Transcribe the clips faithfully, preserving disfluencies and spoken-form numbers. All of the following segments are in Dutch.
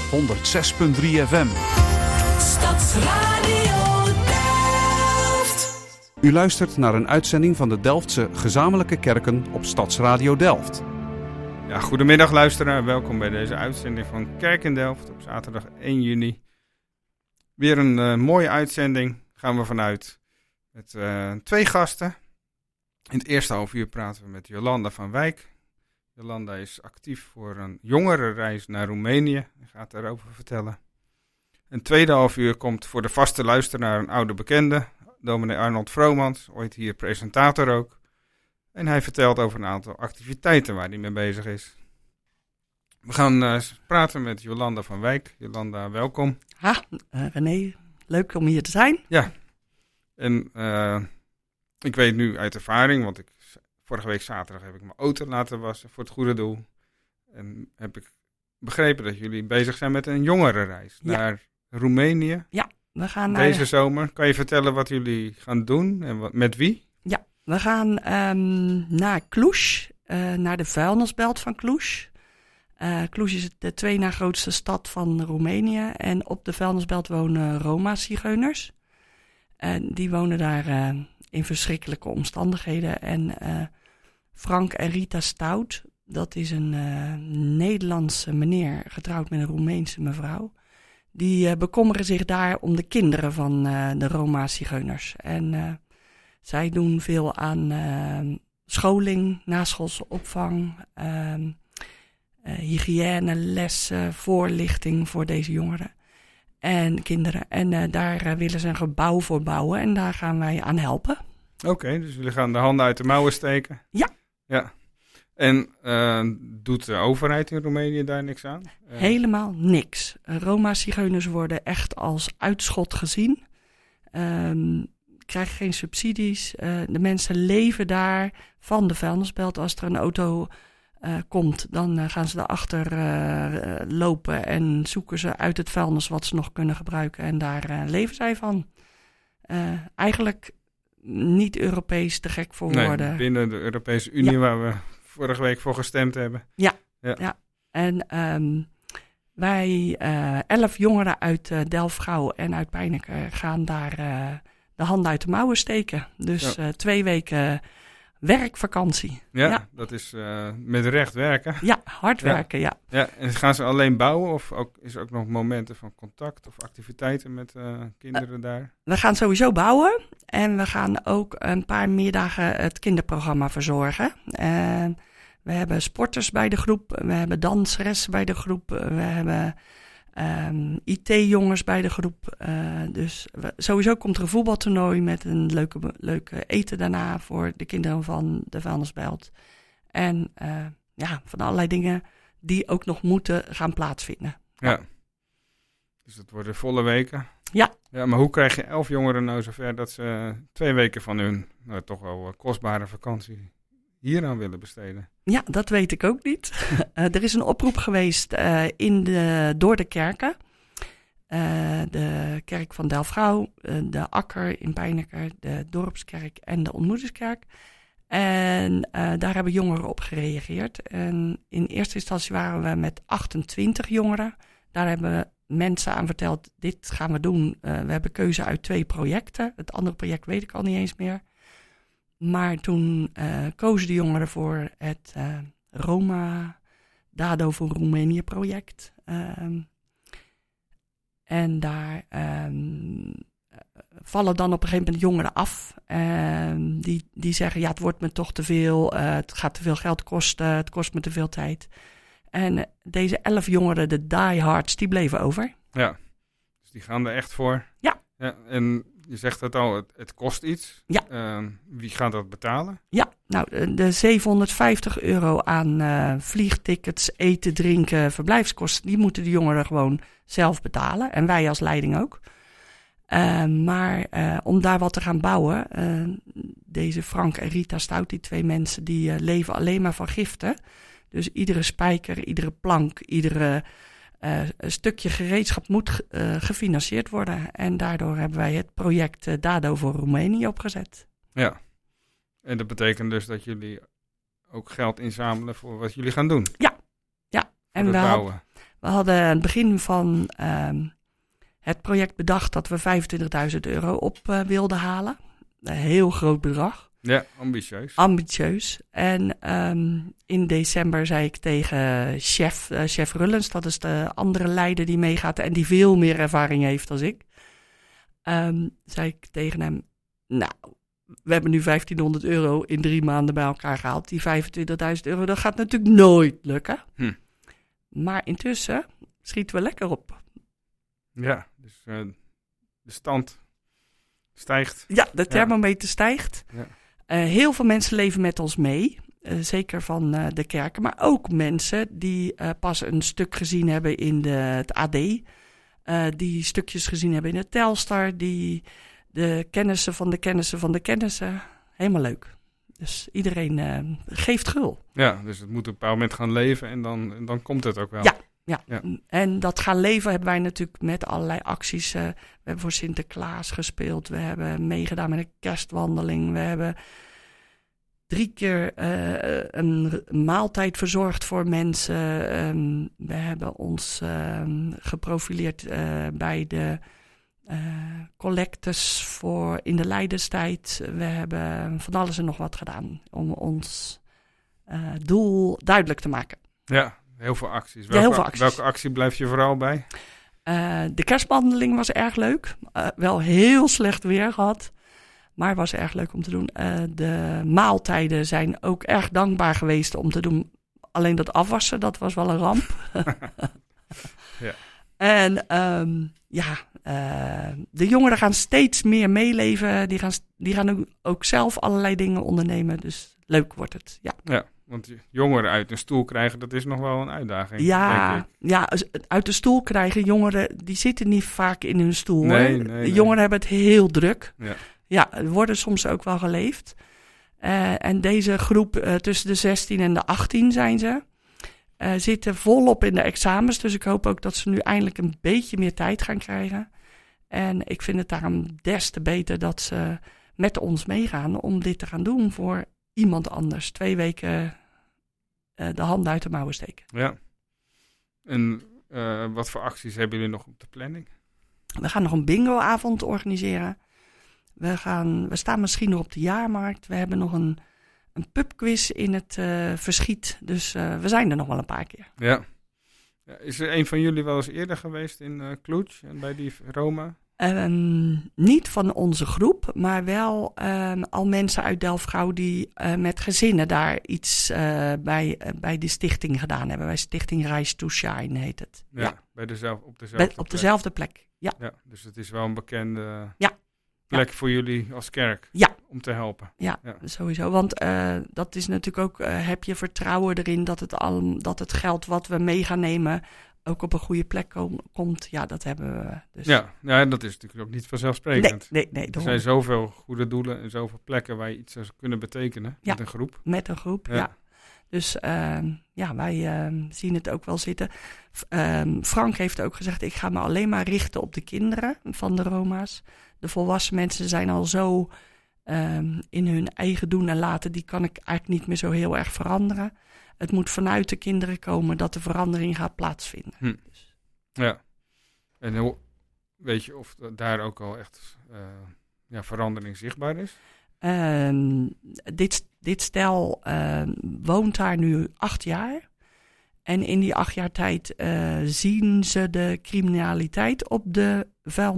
honderd zes punt drie F M. Stadsradio Delft. U luistert naar een uitzending van de Delftse Gezamenlijke Kerken op Stadsradio Delft. Ja, goedemiddag luisteraar, welkom bij deze uitzending van Kerk in Delft op zaterdag één juni. Weer een uh, mooie uitzending, gaan we vanuit met uh, twee gasten. In het eerste half uur praten we met Jolanda van Wijk. Jolanda is actief voor een jongerenreis naar Roemenië en gaat daarover vertellen. Een tweede half uur komt voor de vaste luisteraar een oude bekende, dominee Arnold Vromans, ooit hier presentator ook. En hij vertelt over een aantal activiteiten waar hij mee bezig is. We gaan uh, praten met Jolanda van Wijk. Jolanda, welkom. Ha, uh, René, leuk om hier te zijn. Ja, en uh, ik weet nu uit ervaring, want ik, vorige week zaterdag heb ik mijn auto laten wassen voor het goede doel. En heb ik begrepen dat jullie bezig zijn met een jongerenreis ja. naar Roemenië. Ja, we gaan naar... Deze zomer. Kan je vertellen wat jullie gaan doen en wat, met wie? Ja, we gaan um, naar Cluj, uh, naar de vuilnisbelt van Cluj. Uh, Cluj is de twee na grootste stad van Roemenië en op de vuilnisbelt wonen Roma-zigeuners. En die wonen daar uh, in verschrikkelijke omstandigheden. En uh, Frank en Rita Stout, dat is een uh, Nederlandse meneer getrouwd met een Roemeense mevrouw. Die uh, bekommeren zich daar om de kinderen van uh, de Roma-zigeuners. En uh, zij doen veel aan uh, scholing, naschoolse opvang, uh, uh, hygiëne, lessen, voorlichting voor deze jongeren en kinderen. En uh, daar uh, willen ze een gebouw voor bouwen en daar gaan wij aan helpen. Oké, okay, dus jullie gaan de handen uit de mouwen steken? Ja. Ja. En uh, doet de overheid in Roemenië daar niks aan? Uh... Helemaal niks. Uh, Roma-zigeuners worden echt als uitschot gezien. Um, krijgen geen subsidies. Uh, de mensen leven daar van de vuilnisbelt. Als er een auto uh, komt, dan uh, gaan ze daarachter uh, lopen en zoeken ze uit het vuilnis wat ze nog kunnen gebruiken. En daar uh, leven zij van. Uh, eigenlijk niet Europees te gek voor nee, woorden. Binnen de Europese Unie ja. waar we vorige week voor gestemd hebben. Ja, ja. ja. En um, wij, uh, elf jongeren uit uh, Delft-Gouw en uit Pijnacker gaan daar uh, de handen uit de mouwen steken. Dus ja. uh, twee weken werkvakantie. Ja, ja. dat is uh, met recht werken. Ja, hard werken, ja. ja. ja. En gaan ze alleen bouwen of ook, is er ook nog momenten van contact of activiteiten met uh, kinderen uh, daar? We gaan sowieso bouwen en we gaan ook een paar middagen het kinderprogramma verzorgen. Uh, we hebben sporters bij de groep, we hebben danseressen bij de groep, we hebben um, I T-jongens bij de groep. Uh, dus we, sowieso komt er een voetbaltoernooi met een leuke, leuke eten daarna voor de kinderen van de vuilnisbelt. En uh, ja, van allerlei dingen die ook nog moeten gaan plaatsvinden. Ja, ja. Dus dat worden volle weken. Ja. Ja, maar hoe krijg je elf jongeren nou zover dat ze twee weken van hun nou, toch wel kostbare vakantie hieraan willen besteden? Ja, dat weet ik ook niet. uh, er is een oproep geweest uh, in de, door de kerken. Uh, de kerk van Delft-Gouw, uh, de Akker in Pijnacker, de Dorpskerk en de Ontmoetingskerk. En uh, daar hebben jongeren op gereageerd. En in eerste instantie waren we met achtentwintig jongeren. Daar hebben mensen aan verteld, dit gaan we doen. Uh, we hebben keuze uit twee projecten. Het andere project weet ik al niet eens meer. Maar toen uh, kozen de jongeren voor het uh, Roma Dado voor Roemenië project. Um, en daar um, vallen dan op een gegeven moment jongeren af. Um, die, die zeggen, ja, het wordt me toch te veel. Uh, het gaat te veel geld kosten. Het kost me te veel tijd. En uh, deze elf jongeren, de diehards, die bleven over. Ja, dus die gaan er echt voor. Ja. Ja, en je zegt het al, het, het kost iets. Ja. Uh, wie gaat dat betalen? Ja, nou, de zevenhonderdvijftig euro aan uh, vliegtickets, eten, drinken, verblijfskosten, die moeten de jongeren gewoon zelf betalen. En wij als leiding ook. Uh, maar uh, om daar wat te gaan bouwen, uh, deze Frank en Rita Stout, die twee mensen, die uh, leven alleen maar van giften. Dus iedere spijker, iedere plank, iedere uh, stukje gereedschap moet uh, gefinancierd worden. En daardoor hebben wij het project uh, Dado voor Roemenië opgezet. Ja, en dat betekent dus dat jullie ook geld inzamelen voor wat jullie gaan doen. Ja, ja. En het we, had, bouwen. we hadden aan het begin van um, het project bedacht dat we vijfentwintigduizend euro op uh, wilden halen. Een heel groot bedrag. Ja, ambitieus. Ambitieus. En um, in december zei ik tegen chef, uh, chef Rullens, dat is de andere leider die meegaat en die veel meer ervaring heeft dan ik. Um, zei ik tegen hem, nou, we hebben nu vijftienhonderd euro in drie maanden bij elkaar gehaald. Die vijfentwintigduizend euro, dat gaat natuurlijk nooit lukken. Hm. Maar intussen schieten we lekker op. Ja, dus uh, de stand stijgt. Ja, de thermometer ja. stijgt. Ja. Uh, heel veel mensen leven met ons mee. Uh, zeker van uh, de kerken. Maar ook mensen die uh, pas een stuk gezien hebben in de, het A D. Uh, die stukjes gezien hebben in het Telstar. Die de kennissen van de kennissen van de kennissen. Helemaal leuk. Dus iedereen uh, geeft gul. Ja, dus het moet op een bepaald moment gaan leven en dan, en dan komt het ook wel. Ja, ja. ja, en dat gaan leven hebben wij natuurlijk met allerlei acties. Uh, we hebben voor Sinterklaas gespeeld. We hebben meegedaan met een kerstwandeling. We hebben drie keer uh, een maaltijd verzorgd voor mensen. Um, we hebben ons uh, geprofileerd uh, bij de uh, collectes voor in de lijdenstijd. We hebben van alles en nog wat gedaan om ons uh, doel duidelijk te maken. Ja, heel veel acties. Welke, ja, heel veel acties. Welke actie blijf je vooral bij? Uh, de kerstwandeling was erg leuk. Uh, wel heel slecht weer gehad. Maar was erg leuk om te doen. Uh, de maaltijden zijn ook erg dankbaar geweest om te doen. Alleen dat afwassen, dat was wel een ramp. ja. En um, ja, uh, de jongeren gaan steeds meer meeleven. Die gaan, die gaan ook zelf allerlei dingen ondernemen. Dus leuk wordt het, ja. Ja, want jongeren uit een stoel krijgen, dat is nog wel een uitdaging. Ja, ja, uit de stoel krijgen. Jongeren, die zitten niet vaak in hun stoel. Nee, hoor. nee, nee. Jongeren hebben het heel druk. Ja. Ja, er worden soms ook wel geleefd. Uh, en deze groep uh, tussen de zestien en de achttien zijn ze. Uh, zitten volop in de examens. Dus ik hoop ook dat ze nu eindelijk een beetje meer tijd gaan krijgen. En ik vind het daarom des te beter dat ze met ons meegaan om dit te gaan doen voor iemand anders. Twee weken uh, de handen uit de mouwen steken. Ja. En uh, wat voor acties hebben jullie nog op de planning? We gaan nog een bingoavond organiseren. We, gaan, we staan misschien nog op de jaarmarkt. We hebben nog een, een pubquiz in het uh, Verschiet. Dus uh, we zijn er nog wel een paar keer. Ja. Ja, is er een van jullie wel eens eerder geweest in uh, Cluj en bij die Roma? Um, niet van onze groep, maar wel um, al mensen uit Delfgauw die uh, met gezinnen daar iets uh, bij, uh, bij die stichting gedaan hebben. Bij Stichting Rise to Shine heet het. Ja, ja. Bij dezelfde, op dezelfde bij, plek. Op dezelfde plek, ja. Ja, dus het is wel een bekende ja. plek ja. voor jullie als kerk ja. om te helpen. Ja, ja. sowieso. Want uh, dat is natuurlijk ook, uh, heb je vertrouwen erin dat het, al, dat het geld wat we mee gaan nemen ook op een goede plek kom, komt. Ja, dat hebben we dus. Ja, ja, dat is natuurlijk ook niet vanzelfsprekend. Nee, nee, nee. Er zijn zoveel goede doelen en zoveel plekken waar je iets zou kunnen betekenen ja, met een groep. Met een groep, ja. ja. Dus uh, ja, wij uh, zien het ook wel zitten. Uh, Frank heeft ook gezegd, ik ga me alleen maar richten op de kinderen van de Roma's. De volwassen mensen zijn al zo uh, in hun eigen doen en laten. Die kan ik eigenlijk niet meer zo heel erg veranderen. Het moet vanuit de kinderen komen dat de verandering gaat plaatsvinden. Hm. Dus. Ja. En hoe, weet je of daar ook al echt uh, ja, verandering zichtbaar is? Uh, dit, dit stel uh, woont daar nu acht jaar. En in die acht jaar tijd uh, zien ze de criminaliteit op de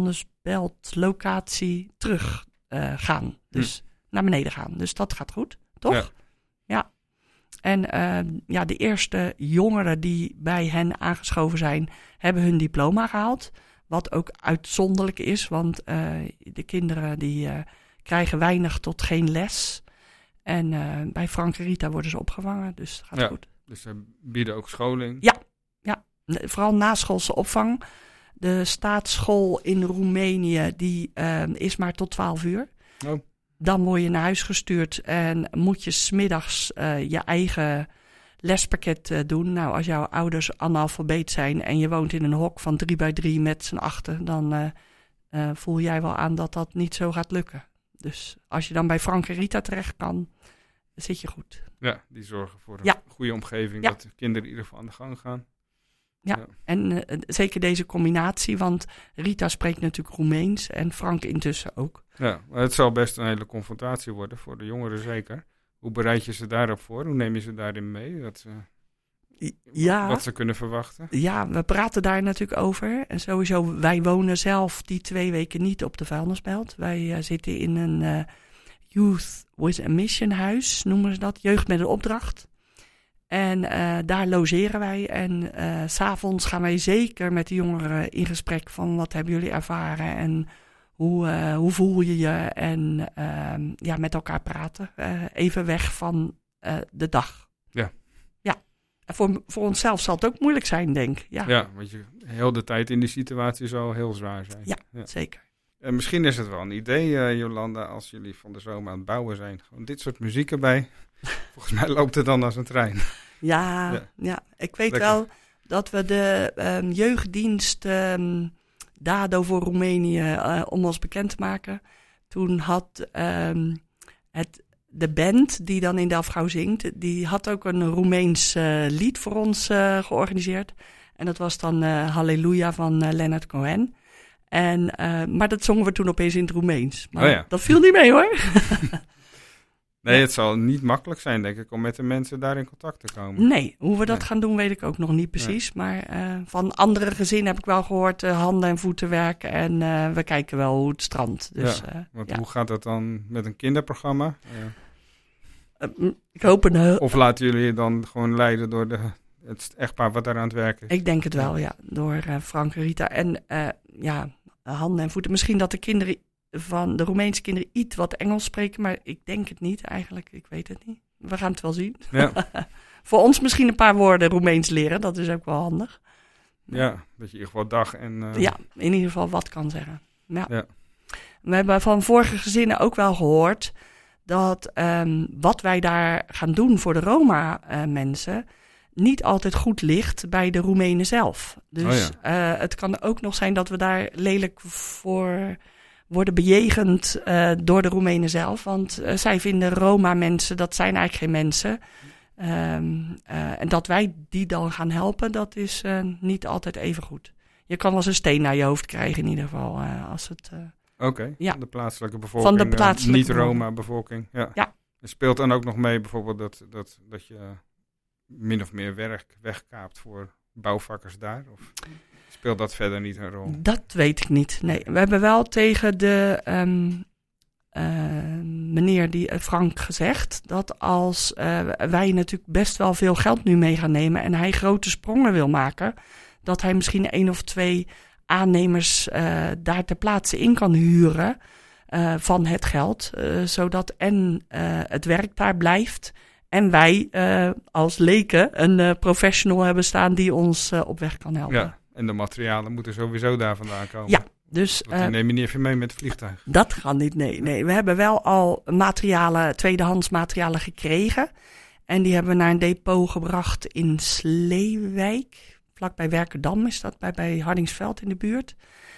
vuilnisbeltlocatie terug uh, gaan. Dus hm. naar beneden gaan. Dus dat gaat goed, toch? Ja. ja. En uh, ja, de eerste jongeren die bij hen aangeschoven zijn, hebben hun diploma gehaald. Wat ook uitzonderlijk is, want uh, de kinderen die uh, krijgen weinig tot geen les. En uh, bij Frank en Rita worden ze opgevangen, dus het gaat ja, goed. Dus ze bieden ook scholing? Ja, ja, vooral naschoolse opvang. De staatsschool in Roemenië die uh, is maar tot twaalf uur. Oh. Dan word je naar huis gestuurd en moet je 's middags uh, je eigen lespakket uh, doen. Nou, als jouw ouders analfabeet zijn en je woont in een hok van drie bij drie met z'n achten, dan uh, uh, voel jij wel aan dat dat niet zo gaat lukken. Dus als je dan bij Frank en Rita terecht kan, zit je goed. Ja, die zorgen voor een ja. goede omgeving, ja. dat de kinderen in ieder geval aan de gang gaan. Ja. Ja. En uh, zeker deze combinatie, want Rita spreekt natuurlijk Roemeens en Frank intussen ook. Ja, maar het zal best een hele confrontatie worden voor de jongeren zeker. Hoe bereid je ze daarop voor? Hoe neem je ze daarin mee? Dat ze, Ja. Wat ze kunnen verwachten? Ja, we praten daar natuurlijk over. En sowieso, wij wonen zelf die twee weken niet op de vuilnisbelt. Wij uh, zitten in een uh, Youth with a Mission huis, noemen ze dat. Jeugd met een opdracht. En uh, daar logeren wij. En uh, 's avonds gaan wij zeker met de jongeren in gesprek van wat hebben jullie ervaren en hoe, uh, hoe voel je je? En uh, ja, met elkaar praten. Uh, even weg van uh, de dag. Ja. Ja. En voor, voor onszelf zal het ook moeilijk zijn, denk ik. Ja, Ja, want je heel de tijd in die situatie zal heel zwaar zijn. Ja, zeker. En misschien is het wel een idee, uh, Jolanda, als jullie van de zomer aan het bouwen zijn. Gewoon dit soort muziek erbij. Volgens mij loopt het dan als een trein. Ja, ja. ja. Ik weet Lekker. wel dat we de um, jeugddienst um, Dado voor Roemenië, uh, om ons bekend te maken. Toen had um, het, de band die dan in Delfgauw zingt, die had ook een Roemeens uh, lied voor ons uh, georganiseerd. En dat was dan uh, Halleluja van uh, Leonard Cohen. En, uh, maar dat zongen we toen opeens in het Roemeens. Maar Oh ja. dat viel niet mee hoor. Nee, Ja. het zal niet makkelijk zijn, denk ik, om met de mensen daar in contact te komen. Nee, hoe we dat Nee. gaan doen weet ik ook nog niet precies. Maar uh, van andere gezinnen heb ik wel gehoord uh, handen en voeten werken. En uh, we kijken wel hoe het strandt. Dus, Ja, uh, Want ja. hoe gaat dat dan met een kinderprogramma? Uh, Uh, ik hoop een... Uh, of laten jullie je dan gewoon leiden door de, het echtpaar wat daar aan het werk is? ik denk het wel, ja. Door uh, Frank en Rita. En uh, ja, handen en voeten. Misschien dat de kinderen van de Roemeense kinderen iets wat Engels spreken. Maar ik denk het niet eigenlijk. Ik weet het niet. We gaan het wel zien. Ja, Voor ons misschien een paar woorden Roemeens leren. Dat is ook wel handig. ja, dat je in ieder geval dag en... Uh, Ja, in ieder geval wat kan zeggen. Ja. Ja. We hebben van vorige gezinnen ook wel gehoord dat um, wat wij daar gaan doen voor de Roma-mensen niet altijd goed ligt bij de Roemenen zelf. Dus Oh ja. uh, het kan ook nog zijn dat we daar lelijk voor worden bejegend uh, door de Roemenen zelf. Want uh, zij vinden Roma-mensen, dat zijn eigenlijk geen mensen. Um, uh, en dat wij die dan gaan helpen, dat is uh, niet altijd even goed. Je kan wel eens een steen naar je hoofd krijgen in ieder geval. Uh, als het, uh, Oké, okay. Ja. Van de plaatselijke bevolking. Van de plaatselijke uh, niet-Roma-bevolking. Ja. Ja. Er speelt dan ook nog mee bijvoorbeeld dat, dat, dat je min of meer werk wegkaapt voor bouwvakkers daar? Of speelt dat verder niet een rol? Dat weet ik niet. Nee, we hebben wel tegen de um, uh, meneer die, uh, Frank gezegd dat als uh, wij natuurlijk best wel veel geld nu mee gaan nemen en hij grote sprongen wil maken, dat hij misschien één of twee aannemers uh, daar ter plaatse in kan huren uh, van het geld, uh, zodat en uh, het werk daar blijft en wij uh, als leken een uh, professional hebben staan die ons uh, op weg kan helpen. Ja, en de materialen moeten sowieso daar vandaan komen. Ja, dus Want die uh, neem je niet even mee met het vliegtuig. dat kan niet, nee, nee. We hebben wel al materialen, tweedehands materialen gekregen. En die hebben we naar een depot gebracht in Sleewijk. Vlakbij Werkendam is dat, bij, bij Hardingsveld in de buurt.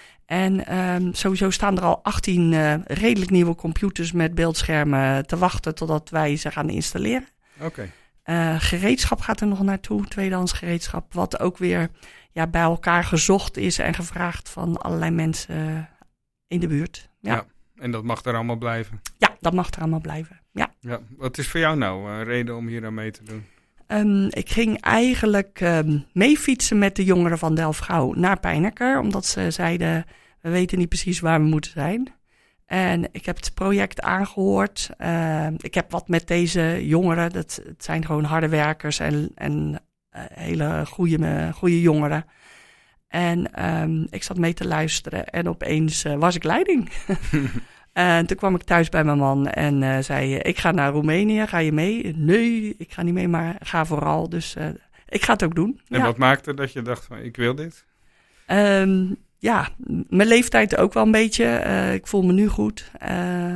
En um, sowieso staan er al achttien uh, redelijk nieuwe computers met beeldschermen te wachten totdat wij ze gaan installeren. Oké. Okay. Uh, gereedschap gaat er nog naartoe, tweedehands gereedschap. Wat ook weer ja, bij elkaar gezocht is en gevraagd van allerlei mensen in de buurt. Ja, Ja, en dat mag er allemaal blijven. ja dat mag er allemaal blijven. Ja. Ja, wat is voor jou nou een reden om hier aan mee te doen? Um, ik ging eigenlijk um, mee fietsen met de jongeren van Delfgauw naar Pijnacker. Omdat ze zeiden, we weten niet precies waar we moeten zijn. En ik heb het project aangehoord. Uh, ik heb wat met deze jongeren. Dat, het zijn gewoon harde werkers en, en uh, hele goede, goede jongeren. En um, ik zat mee te luisteren en opeens uh, was ik leiding. En toen kwam ik thuis bij mijn man en uh, zei, ik ga naar Roemenië, ga je mee? Nee, ik ga niet mee, maar ga vooral. Dus uh, ik ga het ook doen. En ja. wat maakte dat je dacht van, ik wil dit? Um, ja, mijn leeftijd ook wel een beetje. Uh, ik voel me nu goed. Uh,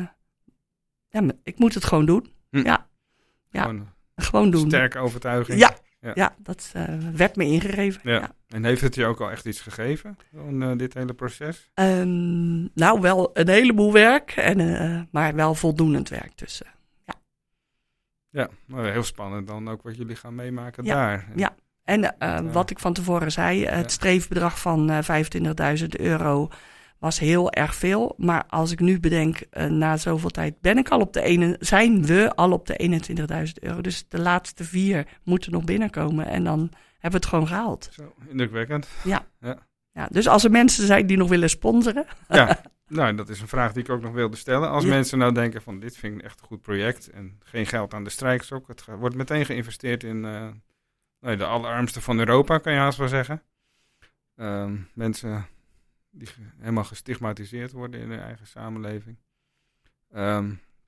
ja, ik moet het gewoon doen. Hm. Ja. Ja, Gewoon gewoon doen. sterke overtuiging. Ja, Ja. ja dat uh, werd me ingegeven. Ja. Ja. En heeft het je ook al echt iets gegeven, van, uh, dit hele proces? Um, nou, wel een heleboel werk, en, uh, maar wel voldoenend werk tussen. Ja, maar heel spannend dan ook wat jullie gaan meemaken Ja, daar. En ja. En uh, Ja. wat ik van tevoren zei, het Ja. streefbedrag van uh, vijfentwintigduizend euro was heel erg veel. Maar als ik nu bedenk, uh, na zoveel tijd ben ik al op de ene, zijn we al op de eenentwintigduizend euro. Dus de laatste vier moeten nog binnenkomen en dan hebben we het gewoon gehaald. Zo, indrukwekkend. Ja. Ja. Ja, dus als er mensen zijn die nog willen sponsoren. Ja, nou, dat is een vraag die ik ook nog wilde stellen. Als Ja. mensen nou denken van dit vind ik echt een goed project en geen geld aan de strijkstok. Het ga- wordt meteen geïnvesteerd in uh, nou, de allerarmste van Europa, kan je haast wel zeggen. Ehm, mensen die ge- helemaal gestigmatiseerd worden in hun eigen samenleving. Ehm,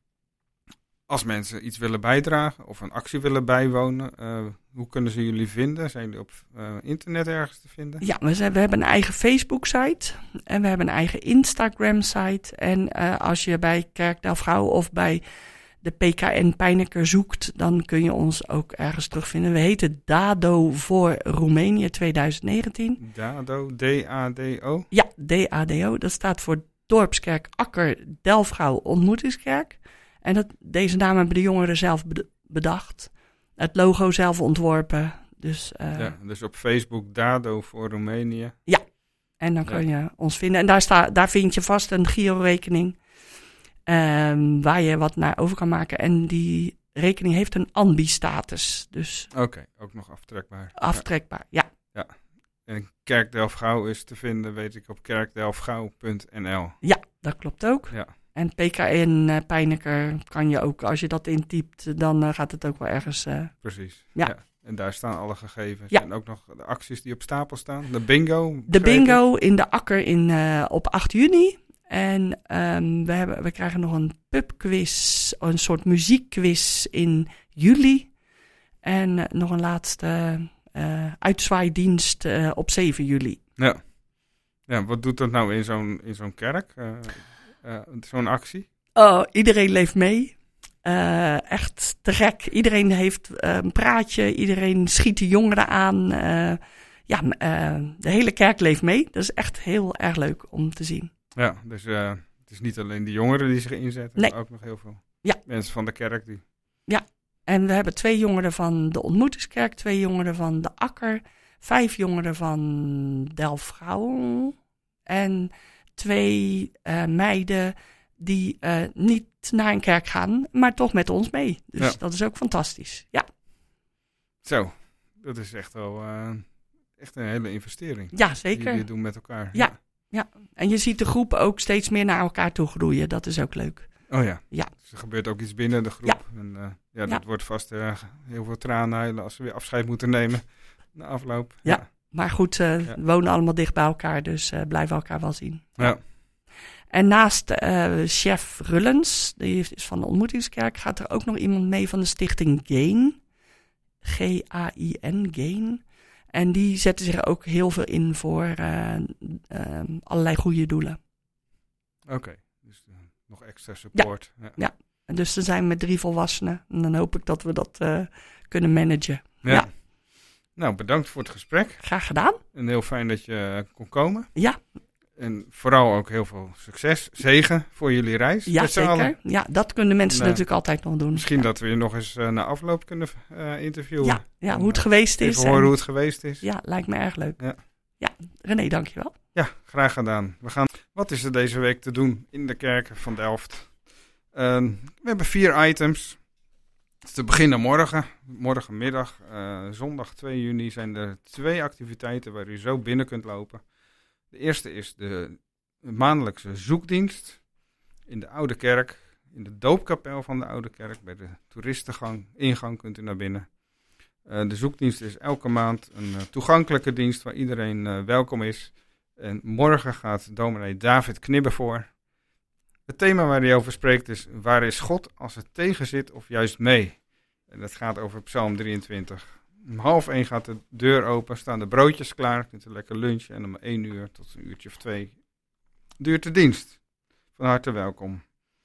als mensen iets willen bijdragen of een actie willen bijwonen, uh, hoe kunnen ze jullie vinden? Zijn jullie op uh, internet ergens te vinden? Ja, we, zijn, we hebben een eigen Facebook-site en we hebben een eigen Instagram-site. En uh, als je bij Kerk Delfgauw of bij de P K N Pijnecker zoekt, dan kun je ons ook ergens terugvinden. We heten DADO voor Roemenië twintig negentien. DADO, D A D O. Ja, D A D O. Dat staat voor Dorpskerk Akker Delfgauw Ontmoetingskerk. En dat, deze naam hebben de jongeren zelf bed- bedacht. Het logo zelf ontworpen. Dus, uh, Ja, dus op Facebook DADO voor Roemenië. En dan kun je ons vinden. En daar, sta, daar vind je vast een Giro-rekening. Um, waar je wat naar over kan maken. En die rekening heeft een A N B I-status. Dus Oké, okay, ook nog aftrekbaar. aftrekbaar, ja. Ja. En Kerk Delfgauw is te vinden, weet ik, op kerkdelfgauw punt n l. Ja, dat klopt ook. Ja. En P K N uh, Pijnecker kan je ook, als je dat intypt, dan uh, gaat het ook wel ergens... Uh, Precies. Ja. Ja. En daar staan alle gegevens. Ja. En ook nog de acties die op stapel staan. De bingo. de begreep ik. bingo in de Akker in, uh, op acht juni. En um, we, hebben, we krijgen nog een pubquiz, een soort muziekquiz in juli. En uh, nog een laatste uh, uitzwaaidienst uh, op zeven juli. Ja. Ja, wat doet dat nou in zo'n, in zo'n kerk? Uh, uh, zo'n actie? Oh, iedereen leeft mee. Uh, echt te gek. Iedereen heeft uh, een praatje. Iedereen schiet de jongeren aan. Uh, ja, uh, de hele kerk leeft mee. Dat is echt heel erg leuk om te zien. Ja, dus uh, het is niet alleen de jongeren die zich inzetten, Nee. maar ook nog heel veel Ja. mensen van de kerk die... En we hebben twee jongeren van de Ontmoetingskerk, twee jongeren van de Akker, vijf jongeren van Delfgauw en twee uh, meiden die uh, niet naar een kerk gaan, maar toch met ons mee. Dus Ja. dat is ook fantastisch. Ja, Zo, dat is echt wel uh, echt een hele investering. ja Die zeker. jullie doen met elkaar. Ja. En je ziet de groep ook steeds meer naar elkaar toe groeien. Dat is ook leuk. Oh ja. Ja. Dus er gebeurt ook iets binnen de groep. Ja. En, uh, ja, dat Ja. wordt vast uh, heel veel tranen huilen als we weer afscheid moeten nemen na afloop. Ja. Maar goed, uh, Ja. we wonen allemaal dicht bij elkaar, dus uh, blijven elkaar wel zien. Ja. En naast uh, chef Rullens, die is van de Ontmoetingskerk, gaat er ook nog iemand mee van de stichting Gain. G A I N, Gain. En die zetten zich ook heel veel in voor uh, uh, allerlei goede doelen. Oké. Okay. Dus uh, nog extra support. Ja. Ja. En dus dan zijn we met drie volwassenen. En dan hoop ik dat we dat uh, kunnen managen. Ja. Ja. Nou, bedankt voor het gesprek. Graag gedaan. En heel fijn dat je uh, kon komen. Ja. En vooral ook heel veel succes, zegen voor jullie reis. Ja, met z'n allen. zeker. Ja, dat kunnen mensen Nou, natuurlijk altijd nog doen. Misschien ja. dat we je nog eens uh, na afloop kunnen uh, interviewen. Ja, ja, En, hoe het uh, geweest is. Even horen en- hoe het geweest is. Ja, lijkt me erg leuk. Ja. Ja, René, dankjewel. Ja, graag gedaan. We gaan... Wat is er deze week te doen in de kerken van Delft? Uh, we hebben vier items. Te beginnen morgen, morgenmiddag, uh, zondag twee juni, zijn er twee activiteiten waar u zo binnen kunt lopen. De eerste is de maandelijkse zoekdienst in de Oude Kerk, in de doopkapel van de Oude Kerk. Bij de toeristengang, ingang kunt u naar binnen. Uh, de zoekdienst is elke maand een uh, toegankelijke dienst waar iedereen uh, welkom is. En morgen gaat dominee David Knibbe voor. Het thema waar hij over spreekt is: waar is God als het tegen zit of juist mee? En dat gaat over Psalm drieëntwintig. Om half één gaat de deur open, staan de broodjes klaar, kunt u lekker lunchen. En om één uur tot een uurtje of twee duurt de dienst. Van harte welkom.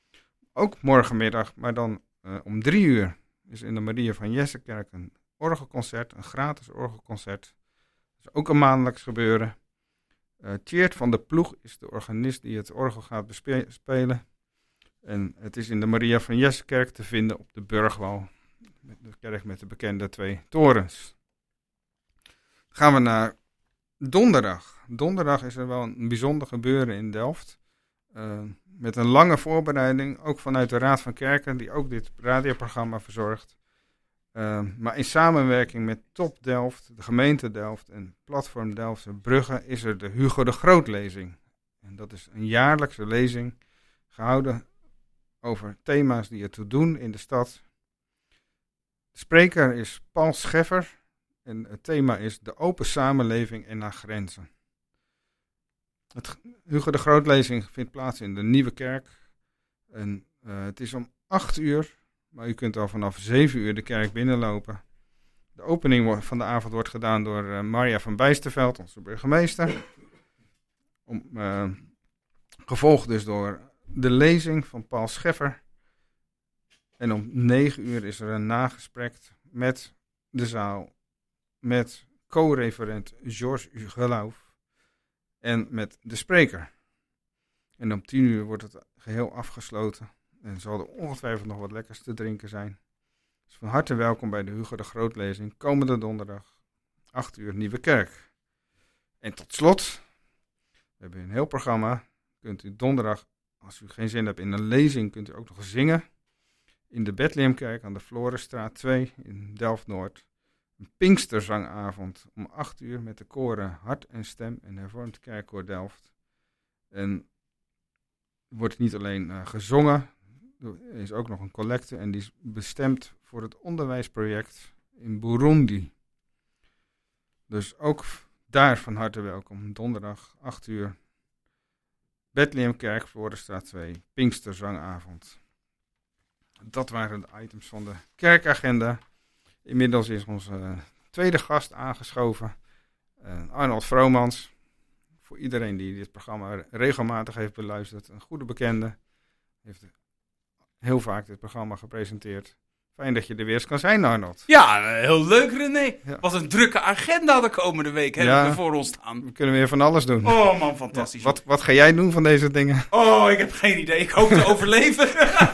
Ook morgenmiddag, maar dan uh, om drie uur is in de Maria van Jessekerk een orgelconcert, een gratis orgelconcert. Dat is ook een maandelijks gebeuren. Uh, Tjeerd van de Ploeg is de organist die het orgel gaat bespelen. En het is in de Maria van Jessekerk te vinden op de Burgwal. De kerk met de bekende twee torens. gaan we naar donderdag. Donderdag is er wel een bijzonder gebeuren in Delft. Uh, met een lange voorbereiding, ook vanuit de Raad van Kerken, die ook dit radioprogramma verzorgt. Uh, maar in samenwerking met Top Delft, de gemeente Delft en Platform Delftse Brugge is er de Hugo de Groot lezing. En dat is een jaarlijkse lezing gehouden over thema's die ertoe doen in de stad. De spreker is Paul Scheffer en het thema is de open samenleving en haar grenzen. Het Hugo de Groot lezing vindt plaats in de Nieuwe Kerk. En uh, het is om acht uur, maar u kunt al vanaf zeven uur de kerk binnenlopen. De opening van de avond wordt gedaan door uh, Maria van Bijsterveld, onze burgemeester. Om, uh, gevolgd dus door de lezing van Paul Scheffer. En om negen uur is er een nagesprek met de zaal, met co-referent Georges Geloof en met de spreker. En om tien uur wordt het geheel afgesloten en zal er ongetwijfeld nog wat lekkers te drinken zijn. Dus van harte welkom bij de Hugo de Groot lezing, komende donderdag, acht uur Nieuwe Kerk. En tot slot, we hebben een heel programma, kunt u donderdag, als u geen zin hebt in een lezing, kunt u ook nog zingen. In de Bethlehemkerk aan de Florenstraat twee in Delft-Noord. Een Pinksterzangavond om acht uur met de koren Hart en Stem en Hervormd Kerkkoor Delft. En wordt niet alleen uh, gezongen, er is ook nog een collecte en die is bestemd voor het onderwijsproject in Burundi. Dus ook daar van harte welkom, donderdag acht uur. Bethlehemkerk, Florenstraat twee, Pinksterzangavond. Dat waren de items van de kerkagenda. Inmiddels is onze uh, tweede gast aangeschoven, uh, Arnold Vromans. Voor iedereen die dit programma regelmatig heeft beluisterd, een goede bekende. Heeft heel vaak dit programma gepresenteerd. Fijn dat je er weer eens kan zijn, Arnold. Ja, heel leuk, René. Ja. Wat een drukke agenda de komende week hebben Ja. we voor ons staan. We kunnen weer van alles doen. Oh man, fantastisch. Ja, wat, wat ga jij doen van deze dingen? Oh, ik heb geen idee. Ik hoop te overleven.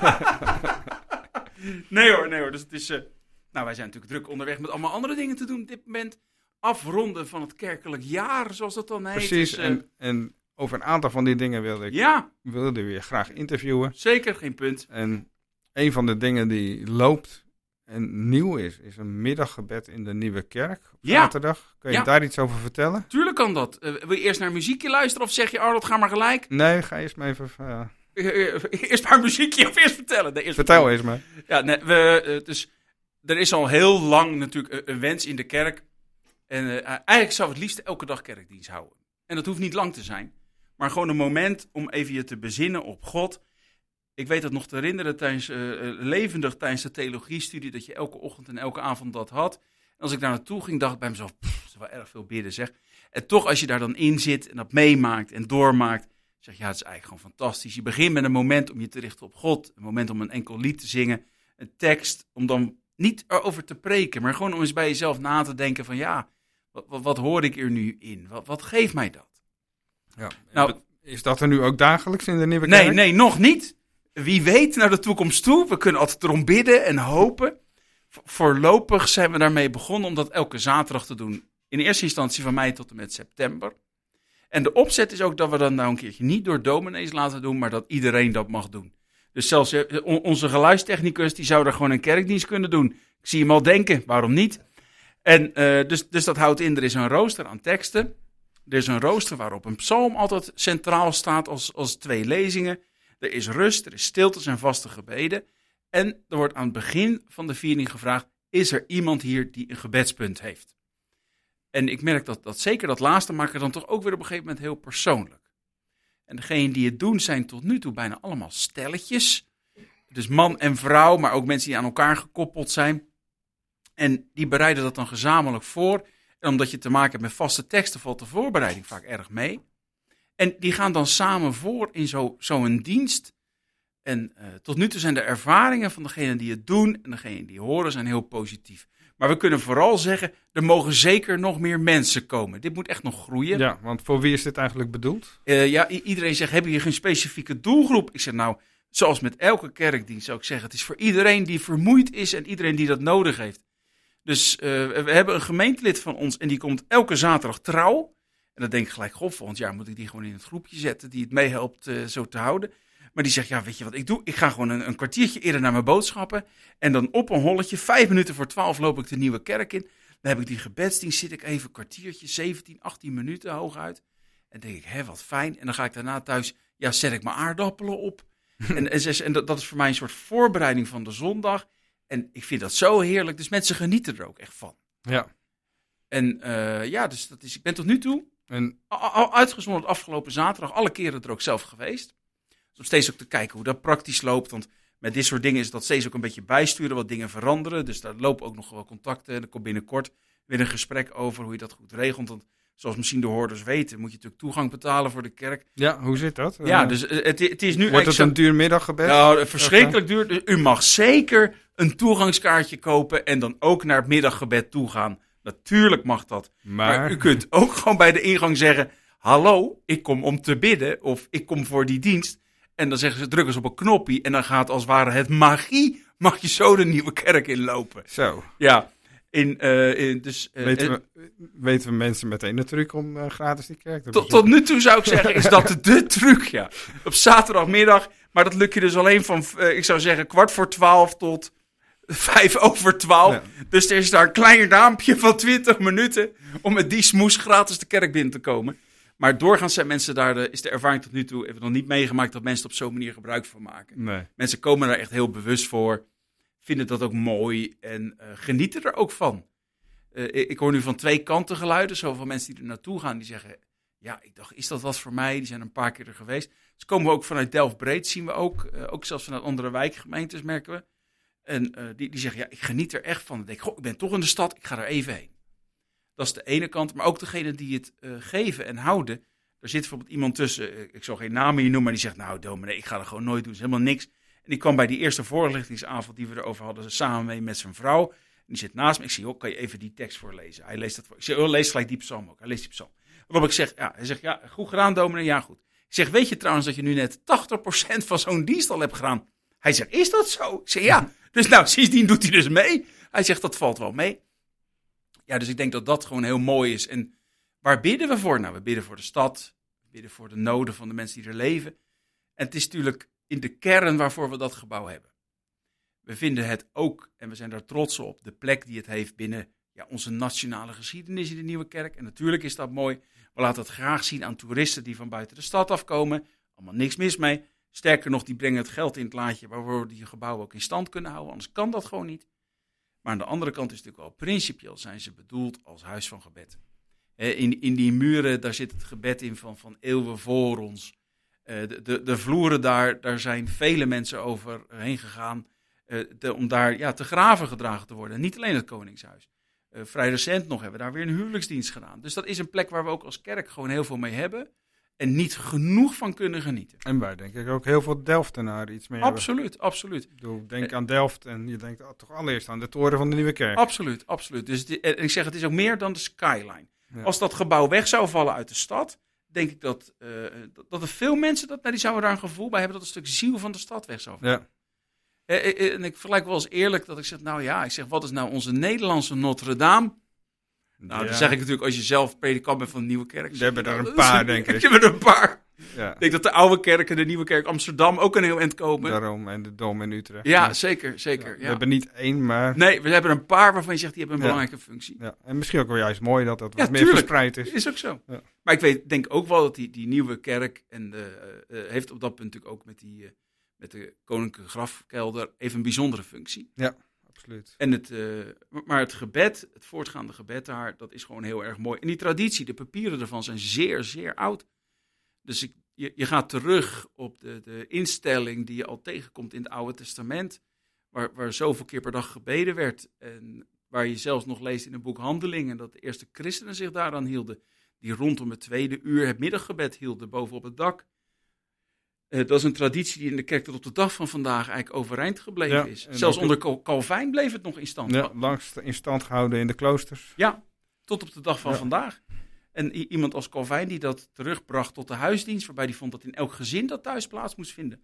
nee hoor, nee hoor. Dus het is, uh... nou, wij zijn natuurlijk druk onderweg met allemaal andere dingen te doen op dit moment. Afronden van het kerkelijk jaar, zoals dat dan heet. Precies, Dus, uh... en, en over een aantal van die dingen wilde ik ja, wilde we je graag interviewen. zeker, geen punt. En een van de dingen die loopt en nieuw is, is een middaggebed in de Nieuwe Kerk op Ja. zaterdag. Kun je Ja. daar iets over vertellen? Tuurlijk kan dat. Uh, wil je eerst naar muziekje luisteren of zeg je, Arnold, ga maar gelijk? Nee, ga eerst maar even... Uh, Uh, uh, eerst maar muziekje of eerst vertellen? Nee, eerst vertel eens maar. Ja, nee, we, uh, dus er is al heel lang natuurlijk een, een wens in de kerk. En uh, eigenlijk zou we het liefst elke dag kerkdienst houden. En dat hoeft niet lang te zijn. Maar gewoon een moment om even je te bezinnen op God. Ik weet dat nog te herinneren tijdens, uh, levendig tijdens de theologiestudie, dat je elke ochtend en elke avond dat had. En als ik daar naartoe ging, dacht ik bij mezelf, pff, dat is wel erg veel bidden zeg. En toch als je daar dan in zit en dat meemaakt en doormaakt, zeg je, ja, het is eigenlijk gewoon fantastisch. Je begint met een moment om je te richten op God. Een moment om een enkel lied te zingen. Een tekst om dan niet erover te preken, maar gewoon om eens bij jezelf na te denken van ja, wat, wat, wat hoor ik er nu in? Wat, wat geeft mij dat? Ja. Nou, Is dat er nu ook dagelijks in de Nieuwe Kerk? Nee, nee, nog niet. Wie weet naar de toekomst toe. We kunnen altijd erom bidden en hopen. Vo- voorlopig zijn we daarmee begonnen om dat elke zaterdag te doen. In eerste instantie van mei tot en met september. En de opzet is ook dat we dat nou een keertje niet door dominees laten doen, maar dat iedereen dat mag doen. Dus zelfs eh, on- onze geluidstechnicus, die zou daar gewoon een kerkdienst kunnen doen. Ik zie hem al denken, waarom niet? En uh, dus, dus dat houdt in, er is een rooster aan teksten. Er is een rooster waarop een psalm altijd centraal staat als, als twee lezingen. Er is rust, er is stiltes en vaste gebeden. En er wordt aan het begin van de viering gevraagd, is er iemand hier die een gebedspunt heeft? En ik merk dat, dat zeker dat laatste maakt het dan toch ook weer op een gegeven moment heel persoonlijk. En degenen die het doen zijn tot nu toe bijna allemaal stelletjes. Dus man en vrouw, maar ook mensen die aan elkaar gekoppeld zijn. En die bereiden dat dan gezamenlijk voor. En omdat je te maken hebt met vaste teksten, valt de voorbereiding vaak erg mee. En die gaan dan samen voor in zo, zo'n dienst. En uh, tot nu toe zijn de ervaringen van degenen die het doen en degenen die horen zijn heel positief. Maar we kunnen vooral zeggen, er mogen zeker nog meer mensen komen. Dit moet echt nog groeien. Ja, want voor wie is dit eigenlijk bedoeld? Uh, ja, i- iedereen zegt, hebben jullie geen specifieke doelgroep? Ik zeg nou, zoals met elke kerkdienst zou ik zeggen, het is voor iedereen die vermoeid is en iedereen die dat nodig heeft. Dus uh, we hebben een gemeentelid van ons en die komt elke zaterdag trouw. En dan denk ik gelijk, goh, volgend jaar moet ik die gewoon in het groepje zetten die het meehelpt uh, zo te houden. Maar die zegt, ja, weet je wat ik doe? Ik ga gewoon een, een kwartiertje eerder naar mijn boodschappen. En dan op een holletje, vijf minuten voor twaalf loop ik de Nieuwe Kerk in. Dan heb ik die gebedsdienst, zit ik even een kwartiertje, zeventien, achttien minuten hooguit. En denk ik, hé, wat fijn. En dan ga ik daarna thuis, ja, zet ik mijn aardappelen op. en en, en dat, dat is voor mij een soort voorbereiding van de zondag. En ik vind dat zo heerlijk. Dus mensen genieten er ook echt van. Ja. En uh, ja, dus dat is, ik ben tot nu toe, En al, al uitgezonderd afgelopen zaterdag, alle keren er ook zelf geweest. Dus om steeds ook te kijken hoe dat praktisch loopt. Want met dit soort dingen is dat steeds ook een beetje bijsturen, wat dingen veranderen. Dus daar lopen ook nog wel contacten. En er komt binnenkort weer een gesprek over hoe je dat goed regelt. Want zoals misschien de hoorders weten, moet je natuurlijk toegang betalen voor de kerk. ja, hoe zit dat? Ja, Uh, dus uh, het, het is nu... wordt het zo- een duur middaggebed? Nou, verschrikkelijk duur. Dus u mag zeker een toegangskaartje kopen en dan ook naar het middaggebed toe gaan. Natuurlijk mag dat. Maar, maar u kunt ook gewoon bij de ingang zeggen, hallo, ik kom om te bidden of ik kom voor die dienst. En dan zeggen ze, drukken ze op een knoppie en dan gaat als het ware het magie, mag je zo de Nieuwe Kerk inlopen. zo. Ja, in, uh, in, dus... uh, Weten uh, we, weten we mensen meteen de truc om uh, gratis die kerk te Tot, bezoeken? tot nu toe zou ik zeggen, is dat de, de truc, ja. Op zaterdagmiddag, maar dat lukt je dus alleen van, uh, ik zou zeggen, kwart voor twaalf tot vijf over twaalf. Ja. Dus er is daar een klein raampje van twintig minuten om met die smoes gratis de kerk binnen te komen. Maar doorgaans zijn mensen daar, de, is de ervaring tot nu toe, hebben we nog niet meegemaakt dat mensen er op zo'n manier gebruik van maken. Nee. Mensen komen daar echt heel bewust voor, vinden dat ook mooi en uh, genieten er ook van. Uh, ik, ik hoor nu van twee kanten geluiden, zoveel mensen die er naartoe gaan, die zeggen, ja, ik dacht, is dat wat voor mij? Die zijn een paar keer er geweest. Dus komen we ook vanuit Delft-Breed, zien we ook, uh, ook zelfs vanuit andere wijkgemeentes merken we. En uh, die, die zeggen, ja, ik geniet er echt van. Dan denk ik, goh, ik ben toch in de stad, ik ga er even heen. Dat is de ene kant, maar ook degene die het uh, geven en houden. Er zit bijvoorbeeld iemand tussen, uh, ik zal geen namen hier noemen, maar die zegt, nou dominee, ik ga dat gewoon nooit doen, is helemaal niks. En die kwam bij die eerste voorlichtingsavond die we erover hadden, samen mee met zijn vrouw. En die zit naast me, ik zeg, joh, kan je even die tekst voorlezen? Hij leest dat voor. Ik zeg, oh, lees gelijk die psalm ook. Hij leest die psalm. Waarop ik zeg, ja, hij zegt, ja, goed gedaan dominee, ja goed. Ik zeg, weet je trouwens dat je nu net tachtig procent van zo'n dienst al hebt gedaan? Hij zegt, is dat zo? Ik zeg, ja. Dus nou, sindsdien doet hij dus mee. Hij zegt, dat valt wel mee. Ja, dus ik denk dat dat gewoon heel mooi is. En waar bidden we voor? Nou, we bidden voor de stad. We bidden voor de noden van de mensen die er leven. En het is natuurlijk in de kern waarvoor we dat gebouw hebben. We vinden het ook, en we zijn daar trots op, de plek die het heeft binnen ja, onze nationale geschiedenis in de Nieuwe Kerk. En natuurlijk is dat mooi. We laten het graag zien aan toeristen die van buiten de stad afkomen. Allemaal niks mis mee. Sterker nog, die brengen het geld in het laadje waarvoor we die gebouwen ook in stand kunnen houden. Anders kan dat gewoon niet. Maar aan de andere kant is het natuurlijk wel principieel zijn ze bedoeld als huis van gebed. In, in die muren, daar zit het gebed in van, van eeuwen voor ons. De, de, de vloeren daar, daar zijn vele mensen overheen gegaan de, om daar ja, te graven gedragen te worden. Niet alleen het Koningshuis. Uh, vrij recent nog hebben we daar weer een huwelijksdienst gedaan. Dus dat is een plek waar we ook als kerk gewoon heel veel mee hebben. En niet genoeg van kunnen genieten. En wij denk ik ook heel veel Delftenaren iets mee Absoluut, hebben. absoluut. Ik bedoel, denk aan Delft en je denkt toch allereerst aan de toren van de Nieuwe Kerk. Absoluut, absoluut. Dus die, en ik zeg, het is ook meer dan de skyline. Ja. Als dat gebouw weg zou vallen uit de stad, denk ik dat, uh, dat, dat er veel mensen, dat, nou, die zouden daar een gevoel bij hebben dat een stuk ziel van de stad weg zou vallen. Ja. Uh, en ik vergelijk wel eens eerlijk dat ik zeg, nou ja, ik zeg, wat is nou onze Nederlandse Notre Dame? Nou, Ja. dan zeg ik natuurlijk als je zelf predikant bent van de Nieuwe Kerk. We hebben er een nou, paar, denk ik. Ik heb er een paar. Ja. Ik denk dat de oude kerk en de Nieuwe Kerk Amsterdam ook een heel eind komen. Daarom, en de Dom in Utrecht. Ja, zeker, zeker. We Ja. hebben niet één, maar... Nee, we hebben een paar waarvan je zegt, die hebben een Ja. belangrijke functie. Ja. En misschien ook wel juist mooi dat dat Ja, wat meer tuurlijk. verspreid is. Is ook zo. Ja. Maar ik weet, denk ook wel dat die, die nieuwe kerk en de, uh, uh, heeft op dat punt natuurlijk ook met, die, uh, met de koninklijke grafkelder even een bijzondere functie. Absoluut. En het, uh, maar het gebed, het voortgaande gebed daar, dat is gewoon heel erg mooi. En die traditie, de papieren ervan zijn zeer, zeer oud. Dus ik, je, je gaat terug op de, de instelling die je al tegenkomt in het Oude Testament, waar, waar zoveel keer per dag gebeden werd. En waar je zelfs nog leest in het boek Handelingen dat de eerste christenen zich daaraan hielden. Die rondom het tweede uur het middaggebed hielden bovenop het dak. Uh, dat is een traditie die in de kerk tot op de dag van vandaag eigenlijk overeind gebleven Ja, is. en Zelfs ook- onder Cal- Calvijn bleef het nog in stand. Ja, langs in stand gehouden in de kloosters. Ja, tot op de dag van Ja. vandaag. En i- iemand als Calvijn die dat terugbracht tot de huisdienst, waarbij die vond dat in elk gezin dat thuis plaats moest vinden.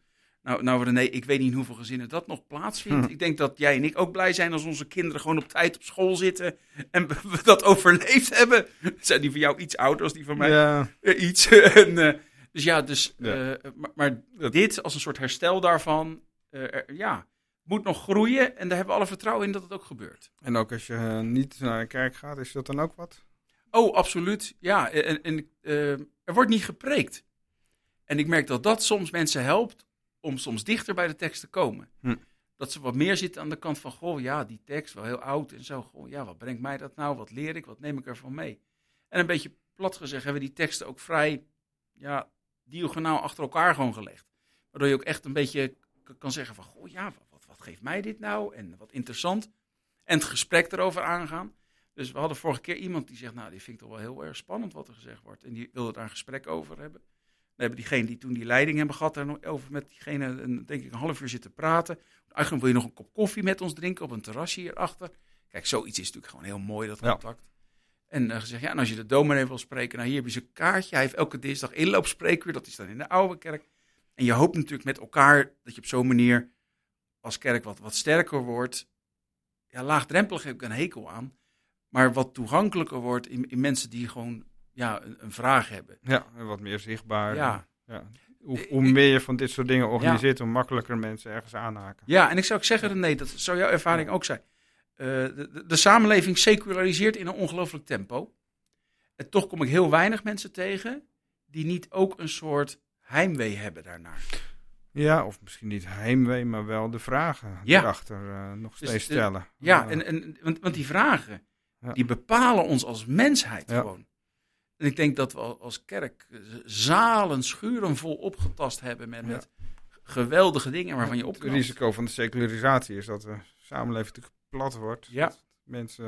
Nou, nou René, ik weet niet in hoeveel gezinnen dat nog plaatsvindt. Hm. Ik denk dat jij en ik ook blij zijn als onze kinderen gewoon op tijd op school zitten. En we dat overleefd hebben. Zijn die van jou iets ouder als die van mij? Ja, Uh, iets. en, uh, dus ja, dus, Ja. uh, maar, maar dit als een soort herstel daarvan, uh, er, ja, moet nog groeien. En daar hebben we alle vertrouwen in dat het ook gebeurt. en ook als je eh, niet naar de kerk gaat, is dat dan ook wat? Oh, absoluut. Ja, en, en uh, er wordt niet gepreekt. En ik merk dat dat soms mensen helpt om soms dichter bij de tekst te komen. Hm. Dat ze wat meer zitten aan de kant van, goh, ja, die tekst, wel heel oud en zo. Goh, ja, wat brengt mij dat nou? Wat leer ik? Wat neem ik ervan mee? En een beetje plat gezegd hebben we die teksten ook vrij, ja, diagonaal achter elkaar gewoon gelegd. Waardoor je ook echt een beetje k- kan zeggen van, goh, ja, wat, wat geeft mij dit nou? En wat interessant. En het gesprek erover aangaan. Dus we hadden vorige keer iemand die zegt, nou, die vind ik toch wel heel erg spannend wat er gezegd wordt. En die wilde daar een gesprek over hebben. We hebben diegene die toen die leiding hebben gehad, daar nog over met diegene, een, denk ik, een half uur zitten praten. Eigenlijk wil je nog een kop koffie met ons drinken op een terrasje hierachter. Kijk, zoiets is natuurlijk gewoon heel mooi, dat Ja. contact. En uh, gezegd, ja, en als je de dominee wil spreken, nou hier heb je zijn kaartje. Hij heeft elke dinsdag inloopspreekuur, dat is dan in de oude kerk. En je hoopt natuurlijk met elkaar dat je op zo'n manier als kerk wat, wat sterker wordt. Ja, laagdrempelig heb ik een hekel aan. Maar wat toegankelijker wordt in, in mensen die gewoon ja, een, een vraag hebben. Ja, en wat meer zichtbaar. Ja. Ja. Hoe, hoe meer je van dit soort dingen organiseert, hoe makkelijker mensen ergens aanhaken. Ja, en ik zou ook zeggen, René, dat zou jouw ervaring ook zijn. Uh, de, de, de samenleving seculariseert in een ongelooflijk tempo. En toch kom ik heel weinig mensen tegen die niet ook een soort heimwee hebben daarnaar. Ja, of misschien niet heimwee, maar wel de vragen Ja. erachter uh, nog Dus steeds de- stellen. Ja, Uh, en, en, want, want die vragen, Ja. die bepalen ons als mensheid Ja. gewoon. En ik denk dat we al- als kerk eh, zalen, schuren vol opgetast hebben met, Ja. met geweldige dingen waarvan je Het opknapt. risico van de secularisatie is dat de samenleving natuurlijk plat wordt. Ja. Dat mensen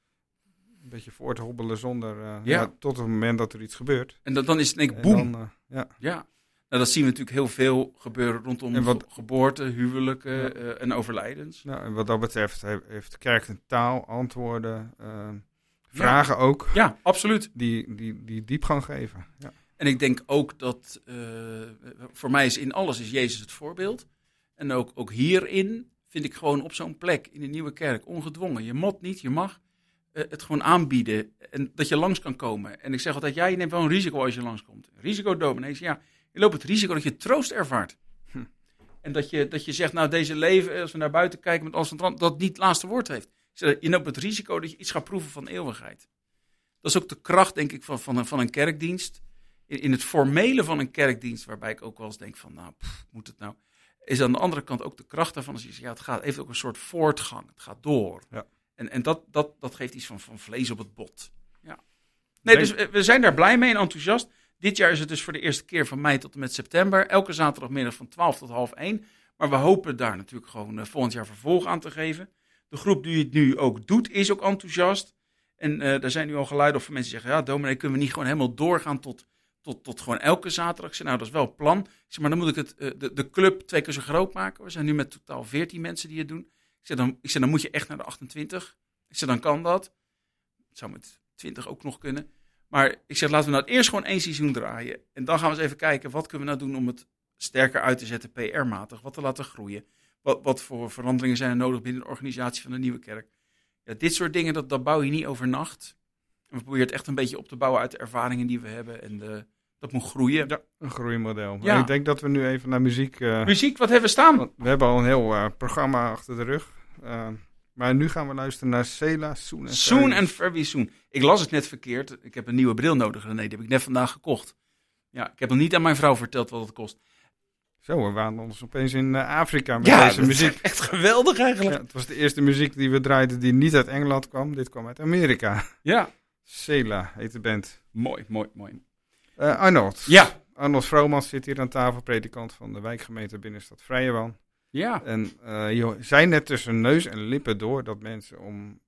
een beetje voorthobbelen zonder... Uh, Ja. ja, tot het moment dat er iets gebeurt. En dat, dan is het denk ik En boem. dan, uh, ja. Ja, nou, dat zien we natuurlijk heel veel gebeuren rondom En wat- ge- geboorte, huwelijken Ja. eh, en overlijdens. Nou, en wat dat betreft he- heeft de kerk een taal, antwoorden, uh, vragen ook, Ja, absoluut. die, die, die diepgang geven. Ja. En ik denk ook dat, uh, voor mij is in alles is Jezus het voorbeeld. En ook, ook hierin vind ik gewoon op zo'n plek in een nieuwe kerk, ongedwongen. Je moet niet, je mag uh, het gewoon aanbieden en dat je langs kan komen. En ik zeg altijd, ja, je neemt wel een risico als je langskomt. Risico dominees, ja, je loopt het risico dat je troost ervaart. Hm. En dat je, dat je zegt, nou, deze leven, als we naar buiten kijken met alles van het rand, dat het niet het laatste woord heeft. Ik zeg, je loopt het risico dat je iets gaat proeven van eeuwigheid. Dat is ook de kracht, denk ik, van, van, een, van een kerkdienst. In, in het formele van een kerkdienst, waarbij ik ook wel eens denk van, nou, pff, moet het nou? Is aan de andere kant ook de kracht daarvan, als je zegt, ja, het gaat, heeft ook een soort voortgang. Het gaat door. Ja. En, en dat, dat, dat geeft iets van, van vlees op het bot. Ja. Nee, dus we we zijn daar blij mee en enthousiast. Dit jaar is het dus voor de eerste keer van mei tot en met september. Elke zaterdagmiddag van twaalf tot half één. Maar we hopen daar natuurlijk gewoon uh, volgend jaar vervolg aan te geven. De groep die het nu ook doet, is ook enthousiast. En uh, daar zijn nu al geluiden of mensen zeggen, ja, dominee, kunnen we niet gewoon helemaal doorgaan tot, tot, tot gewoon elke zaterdag? Ik zeg, nou, dat is wel het plan. Ik zeg, maar dan moet ik het, uh, de, de club twee keer zo groot maken. We zijn nu met totaal veertien mensen die het doen. Ik zeg, dan, ik zeg, dan moet je echt naar de achtentwintig. Ik zeg, dan kan dat. Het zou met twintig ook nog kunnen. Maar ik zeg, laten we nou eerst gewoon één seizoen draaien. En dan gaan we eens even kijken, wat kunnen we nou doen om het sterker uit te zetten, P R-matig. Wat te laten groeien. Wat, wat voor veranderingen zijn er nodig binnen de organisatie van de nieuwe kerk. Ja, dit soort dingen, dat, dat bouw je niet overnacht. En we proberen het echt een beetje op te bouwen uit de ervaringen die we hebben. En de, dat moet groeien. Ja, een groeimodel. Ja. Maar ik denk dat we nu even naar muziek... Uh, Muziek, wat hebben we staan? want we hebben al een heel uh, programma achter de rug. Uh, maar nu gaan we luisteren naar Sela, Soon and Soon Very- and Very Soon. Ik las het net verkeerd. Ik heb een nieuwe bril nodig. Nee, die heb ik net vandaag gekocht. Ja, ik heb nog niet aan mijn vrouw verteld wat het kost. Zo, we waren ons opeens in uh, Afrika met Ja, deze dat muziek. is echt geweldig eigenlijk. Ja, het was de eerste muziek die we draaiden die niet uit Engeland kwam. Dit kwam uit Amerika. Ja, Sela heet de band. mooi, mooi, mooi. Uh, Arnold. Ja, Arnold Vromans zit hier aan tafel, predikant van de wijkgemeente Binnenstad Vrijewan. ja. En uh, je zei net tussen neus en lippen door dat mensen om,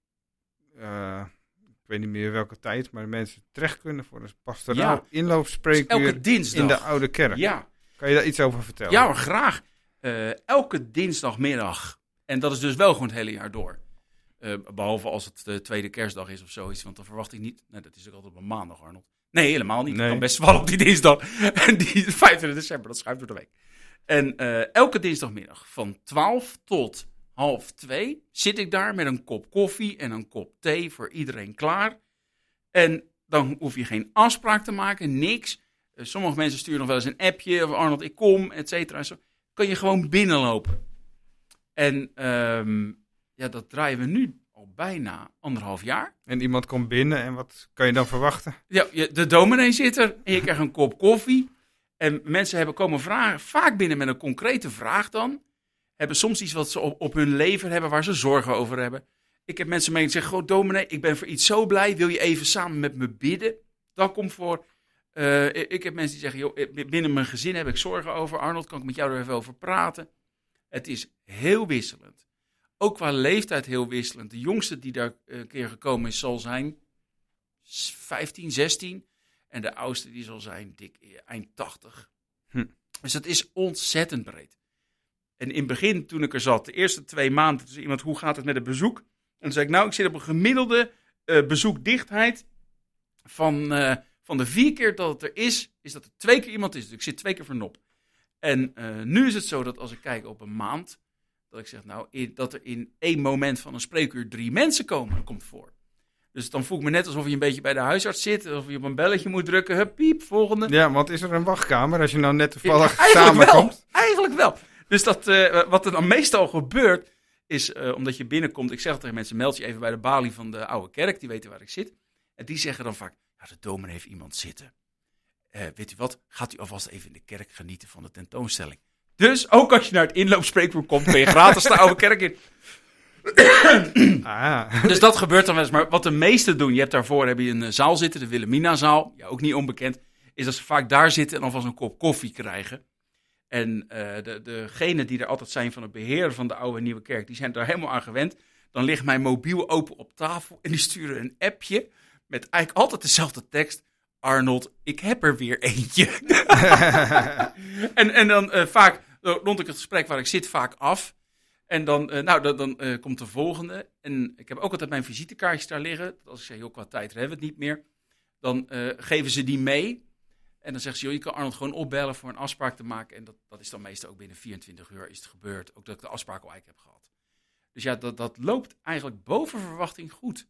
uh, ik weet niet meer welke tijd, maar mensen terecht kunnen voor een pastoraal Ja. inloopspreekuur Elke dinsdag. in de oude kerk. Ja, Kan je daar iets over vertellen? ja hoor, graag. Uh, elke dinsdagmiddag. En dat is dus wel gewoon het hele jaar door. Uh, behalve als het de tweede kerstdag is of zoiets. Want dan verwacht ik niet... Nee, dat is ook altijd op een maandag, Arnold. Nee, helemaal niet. Nee. Het kan best wel op die dinsdag. En die vijfentwintig december, dat schuift door de week. En uh, elke dinsdagmiddag van twaalf tot half twee zit ik daar met een kop koffie en een kop thee voor iedereen klaar. En dan hoef je geen afspraak te maken, niks. Uh, sommige mensen sturen nog wel eens een appje, of Arnold, ik kom, et cetera. Zo. Kan je gewoon binnenlopen. En um, ja, dat draaien we nu al bijna anderhalf jaar. En iemand komt binnen en wat kan je dan verwachten? Ja, je, de dominee zit er en je krijgt een kop koffie. En mensen hebben komen vragen, vaak binnen met een concrete vraag dan. Hebben soms iets wat ze op, op hun leven hebben, waar ze zorgen over hebben. Ik heb mensen mee die zeggen, goh dominee, ik ben voor iets zo blij. Wil je even samen met me bidden? Dat komt voor. Uh, ik heb mensen die zeggen, joh, binnen mijn gezin heb ik zorgen over. Arnold, kan ik met jou er even over praten? Het is heel wisselend. Ook qua leeftijd heel wisselend. De jongste die daar een keer gekomen is, zal zijn vijftien, zestien. En de oudste die zal zijn dik eind tachtig. Hm. Dus dat is ontzettend breed. En in het begin, toen ik er zat, de eerste twee maanden, zei iemand, hoe gaat het met het bezoek? En dan zei ik, nou, ik zit op een gemiddelde uh, bezoekdichtheid van, uh, van de vier keer dat het er is, is dat er twee keer iemand is. Dus ik zit twee keer vernop. En uh, nu is het zo dat als ik kijk op een maand, dat ik zeg, nou, in, dat er in één moment van een spreekuur drie mensen komen, dat komt voor. Dus dan voel ik me net alsof je een beetje bij de huisarts zit, of je op een belletje moet drukken, hup, piep, volgende. Ja, want is er een wachtkamer als je nou net toevallig ja, eigenlijk samenkomt? Wel, eigenlijk wel. Dus dat, uh, wat er dan meestal gebeurt, is uh, omdat je binnenkomt, ik zeg tegen mensen, meld je even bij de balie van de oude kerk, die weten waar ik zit. En die zeggen dan vaak, ja, de dominee heeft iemand zitten. Uh, weet u wat, gaat u alvast even in de kerk genieten van de tentoonstelling. Dus ook als je naar het inloopspreekuur komt, kun je gratis de oude kerk in. Ah. Dus dat gebeurt dan wel eens. Maar wat de meesten doen, je hebt daarvoor heb je een zaal zitten, de Wilhelminazaal, ja, ook niet onbekend, is dat ze vaak daar zitten en alvast een kop koffie krijgen. En uh, de, degenen die er altijd zijn van het beheer van de oude en nieuwe kerk, die zijn daar helemaal aan gewend. Dan ligt mijn mobiel open op tafel en die sturen een appje met eigenlijk altijd dezelfde tekst. Arnold, ik heb er weer eentje. en, en dan uh, vaak rond ik het gesprek waar ik zit vaak af. En dan, uh, nou, dan, dan uh, komt de volgende. En ik heb ook altijd mijn visitekaartjes daar liggen. Als ik zeg, joh, qua tijd hebben we het niet meer. Dan uh, geven ze die mee. En dan zeggen ze, joh, je kan Arnold gewoon opbellen voor een afspraak te maken. En dat, dat is dan meestal ook binnen vierentwintig uur is het gebeurd. Ook dat ik de afspraak al eigenlijk heb gehad. Dus ja, dat, dat loopt eigenlijk boven verwachting goed.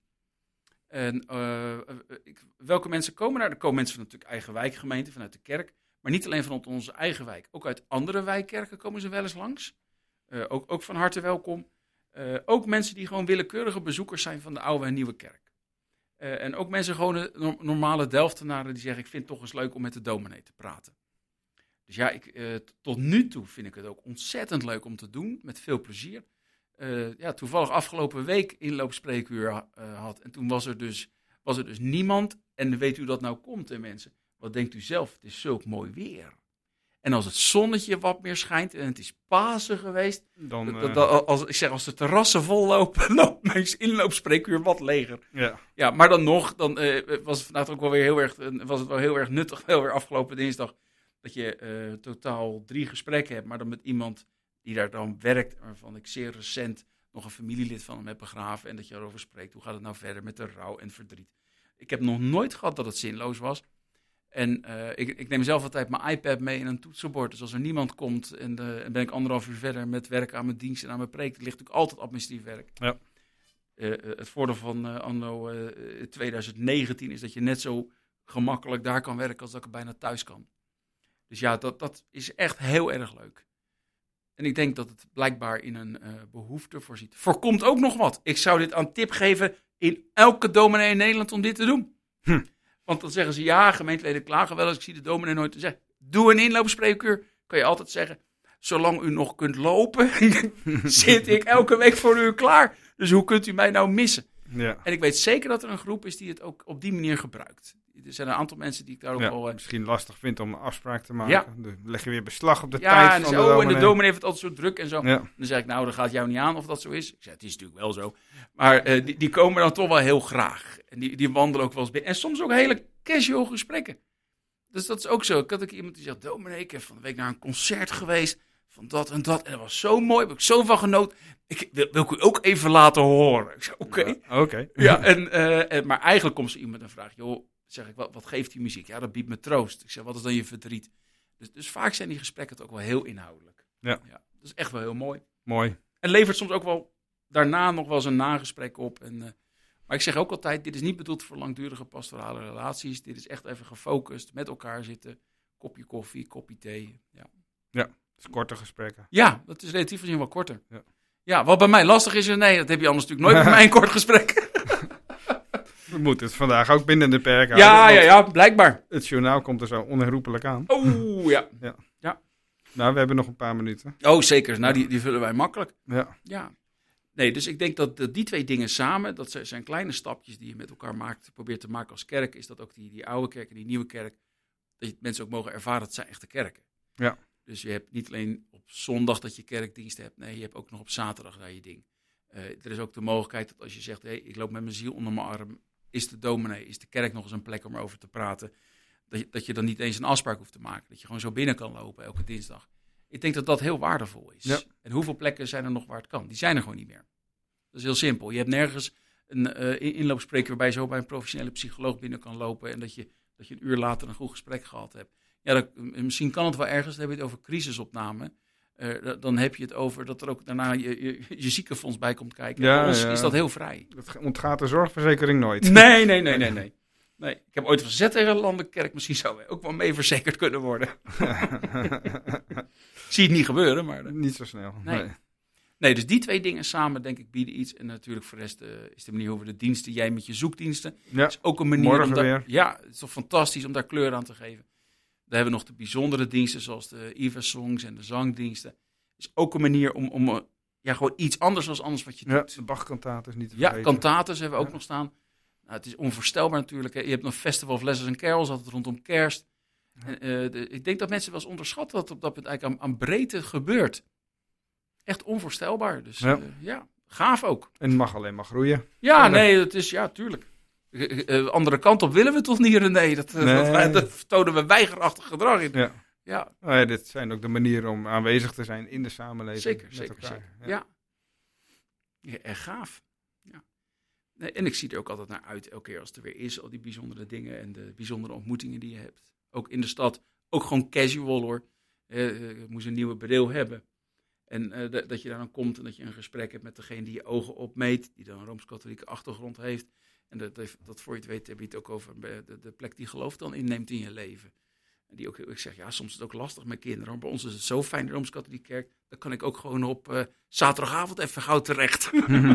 En uh, ik, welke mensen komen daar? Er komen mensen van natuurlijk eigen wijkgemeente, vanuit de kerk. Maar niet alleen vanuit onze eigen wijk. Ook uit andere wijkkerken komen ze wel eens langs. Uh, ook, ook van harte welkom. Uh, ook mensen die gewoon willekeurige bezoekers zijn van de oude en nieuwe kerk. Uh, en ook mensen gewoon de normale Delftenaren die zeggen, ik vind het toch eens leuk om met de dominee te praten. Dus ja, ik, uh, t- tot nu toe vind ik het ook ontzettend leuk om te doen, met veel plezier. Uh, ja, toevallig afgelopen week inloopspreekuur uh, had en toen was er, dus, was er dus niemand. En weet u dat nou komt, hè, mensen? Wat denkt u zelf? Het is zulk mooi weer. En als het zonnetje wat meer schijnt en het is Pasen geweest, Dan, uh... dat, dat, als, ik zeg, als de terrassen vol lopen, loopt mijn inloopspreekuur wat leger. Ja. Ja, maar dan nog, dan uh, was het vandaag ook wel weer heel erg, uh, was het wel heel erg nuttig, heel weer afgelopen dinsdag, dat je uh, totaal drie gesprekken hebt, maar dan met iemand die daar dan werkt, waarvan ik zeer recent nog een familielid van hem heb begraven en dat je erover spreekt. Hoe gaat het nou verder met de rouw en verdriet? Ik heb nog nooit gehad dat het zinloos was. En uh, ik, ik neem zelf altijd mijn iPad mee en een toetsenbord. Dus als er niemand komt en, uh, en ben ik anderhalf uur verder met werk aan mijn dienst en aan mijn preek, er ligt natuurlijk altijd administratief werk. Ja. Uh, uh, het voordeel van uh, anno uh, twintig negentien is dat je net zo gemakkelijk daar kan werken als dat ik bijna thuis kan. Dus ja, dat, dat is echt heel erg leuk. En ik denk dat het blijkbaar in een uh, behoefte voorziet. Voorkomt ook nog wat. Ik zou dit aan tip geven in elke dominee in Nederland om dit te doen. Hm. Want dan zeggen ze, ja, gemeenteleden klagen wel eens, ik zie de dominee nooit te zeggen. Doe een inloopspreekuur, kan je altijd zeggen. Zolang u nog kunt lopen, zit ik elke week voor u klaar. Dus hoe kunt u mij nou missen? Ja. En ik weet zeker dat er een groep is die het ook op die manier gebruikt. Er zijn een aantal mensen die ik daar ook Ja, al... Uh, misschien lastig vindt om een afspraak te maken. Ja. Dan leg je weer beslag op de ja, tijd en, van zo, de oh, en dominee. de dominee heeft het altijd zo druk en zo. Ja. Dan zeg ik, nou, dat gaat jou niet aan of dat zo is. Ik zeg, het is natuurlijk wel zo. Maar uh, die, die komen dan toch wel heel graag. En die, die wandelen ook wel eens binnen. En soms ook hele casual gesprekken. Dus dat is ook zo. Ik had ook iemand die zegt, dominee, ik heb van de week naar een concert geweest. Van dat en dat. En dat was zo mooi. Heb ik zo van genoten. Ik wil, wil ik u ook even laten horen. Ik zeg, oké. Okay. Ja, okay. Ja, en, uh, en, maar eigenlijk komt ze iemand en vraagt, joh, zeg ik, wat, wat geeft die muziek? Ja, dat biedt me troost. Ik zeg, wat is dan je verdriet? Dus, dus vaak zijn die gesprekken het ook wel heel inhoudelijk. Ja. ja. Dat is echt wel heel mooi. Mooi. En levert soms ook wel daarna nog wel eens een nagesprek op. En, uh, maar ik zeg ook altijd, dit is niet bedoeld voor langdurige pastorale relaties. Dit is echt even gefocust, met elkaar zitten. Kopje koffie, kopje thee. Ja, Ja, het is korte gesprekken. ja dat is relatief gezien wel korter. Ja. Ja, wat bij mij lastig is, nee, dat heb je anders natuurlijk nooit bij mij een kort gesprek. We moeten het vandaag ook binnen de perken Ja, houden, ja, want ja, blijkbaar. het journaal komt er zo onherroepelijk aan. Oeh, ja. Nou, we hebben nog een paar minuten. Oh, zeker. Nou, die, die vullen wij makkelijk. Ja, Ja. Nee, dus ik denk dat de, die twee dingen samen, dat zijn- zijn kleine stapjes die je met elkaar maakt, probeert te maken als kerk, is dat ook die, die oude kerk en die nieuwe kerk, dat je, mensen ook mogen ervaren dat het zijn echte kerken. Ja. Dus je hebt niet alleen op zondag dat je kerkdienst hebt, nee, je hebt ook nog op zaterdag daar je ding. Uh, er is ook de mogelijkheid dat als je zegt, hé, hey, ik loop met mijn ziel onder mijn arm, is de dominee, is de kerk nog eens een plek om erover te praten, dat je, dat je dan niet eens een afspraak hoeft te maken, dat je gewoon zo binnen kan lopen elke dinsdag. Ik denk dat dat heel waardevol is. Ja. En hoeveel plekken zijn er nog waar het kan? Die zijn er gewoon niet meer. Dat is heel simpel. Je hebt nergens een uh, inloopspreker waarbij je zo bij een professionele psycholoog binnen kan lopen en dat je, dat je een uur later een goed gesprek gehad hebt. Ja, dat, misschien kan het wel ergens, dan heb je het over crisisopname. Uh, dan heb je het over dat er ook daarna je, je, je ziekenfonds bij komt kijken. Ja, Voor ons ja. is dat heel vrij. dat ontgaat de zorgverzekering nooit. Nee, nee, nee, nee, nee. nee. Ik heb ooit gezegd tegen een landelijke kerk, misschien zou wij ook wel mee verzekerd kunnen worden. Ik zie het niet gebeuren, maar... uh, Niet zo snel. Nee. Nee. Nee, dus die twee dingen samen, denk ik, bieden iets. En natuurlijk voor de rest uh, is de manier hoe we de diensten, jij met je zoekdiensten, Ja, is ook een manier morgen om daar, weer. ja, het is toch fantastisch om daar kleur aan te geven. Dan hebben we nog de bijzondere diensten, zoals de Eva-songs en de zangdiensten. Is ook een manier om, om uh, ja, gewoon iets anders dan anders wat je Ja, doet. de Bach-kantaten is niet te Ja, vergeten. kantates hebben we ook Ja. nog staan. Nou, het is onvoorstelbaar natuurlijk. Hè. Je hebt nog Festival of Letters and Carols, altijd rondom kerst. En, uh, de, ik denk dat mensen wel eens onderschatten wat op dat punt eigenlijk aan, aan breedte gebeurt. Echt onvoorstelbaar. Dus Ja. ja, uh, ja gaaf ook. En het mag alleen maar groeien. Ja, Ja, nee, dat is, ja, tuurlijk. Uh, uh, andere kant op willen we toch niet, René? Dat, uh, Nee. dat, wij, dat vertonen we weigerachtig gedrag in. Ja. Ja, Nou ja, dit zijn ook de manieren om aanwezig te zijn in de samenleving. zeker, met zeker, elkaar. zeker. Ja. Ja, echt gaaf. Ja. Nee, en ik zie er ook altijd naar uit, elke keer als het er weer is, al die bijzondere dingen en de bijzondere ontmoetingen die je hebt. Ook in de stad, ook gewoon casual hoor. Uh, ik moest een nieuwe bril hebben. En uh, d- dat je daar dan komt en dat je een gesprek hebt met degene die je ogen opmeet, die dan een Rooms-Katholieke achtergrond heeft. En dat, dat, dat voor je het weet heb je het ook over de, de plek die geloof dan inneemt in je leven. En die ook, ik zeg, ja, soms is het ook lastig met kinderen. Maar bij ons is het zo fijn, de Rooms-Katholieke kerk. Dan kan ik ook gewoon op uh, zaterdagavond even gauw terecht.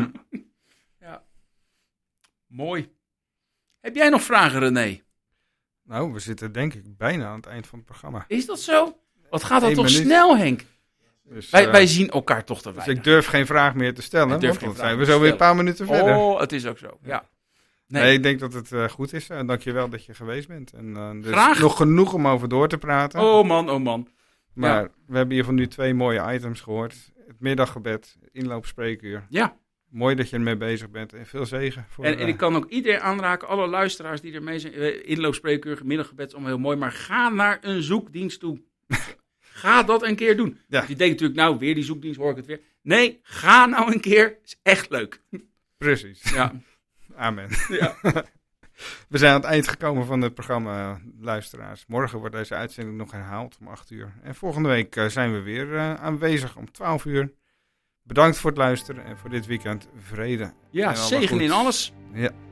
Ja. Mooi. Heb jij nog vragen, René? Nou, we zitten denk ik bijna aan het eind van het programma. Is dat zo? Wat gaat dat Eén toch minuut. snel, Henk? Dus, Wij, eh, wij zien elkaar toch te dus weinig. ik durf geen vraag meer te stellen, Ik durf want geen dan vraag zijn we meer zo te weer een paar minuten verder. Oh, het is ook zo. Ja. Nee. Nee, ik denk dat het uh, goed is. En dankjewel dat je geweest bent. En uh, er is Graag. nog genoeg om over door te praten. Oh man, oh man. maar ja. we hebben hier van nu twee mooie items gehoord. Het middaggebed, het inloopspreekuur. Ja. Mooi dat je ermee bezig bent. En veel zegen. Voor, En, en uh, ik kan ook iedereen aanraken, alle luisteraars die ermee zijn. Uh, inloopspreekuur, middaggebed is allemaal heel mooi. Maar ga naar een zoekdienst toe. Ga dat een keer doen. Ja. Je denkt natuurlijk, nou, weer die zoekdienst, hoor ik het weer. Nee, ga nou een keer. Is echt leuk. Precies. Ja. Amen. Ja. We zijn aan het eind gekomen van het programma, luisteraars. Morgen wordt deze uitzending nog herhaald om acht uur. En volgende week uh, zijn we weer uh, aanwezig om twaalf uur. Bedankt voor het luisteren en voor dit weekend vrede. Ja, En alle zegen goeds. in alles. Ja.